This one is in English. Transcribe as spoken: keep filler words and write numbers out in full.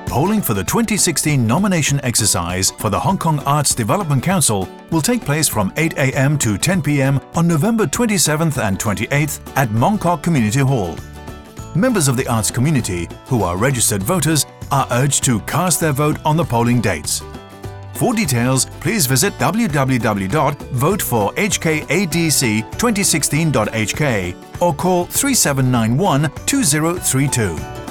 Polling for the twenty sixteen nomination exercise for the Hong Kong Arts Development Council will take place from eight a m to ten p m on November twenty-seventh and twenty-eighth at Mong Kok Community Hall. Members of the arts community who are registered voters are urged to cast their vote on the polling dates. For details, please visit w w w dot vote for h k a d c twenty sixteen dot h k or call three seven nine one two zero three two.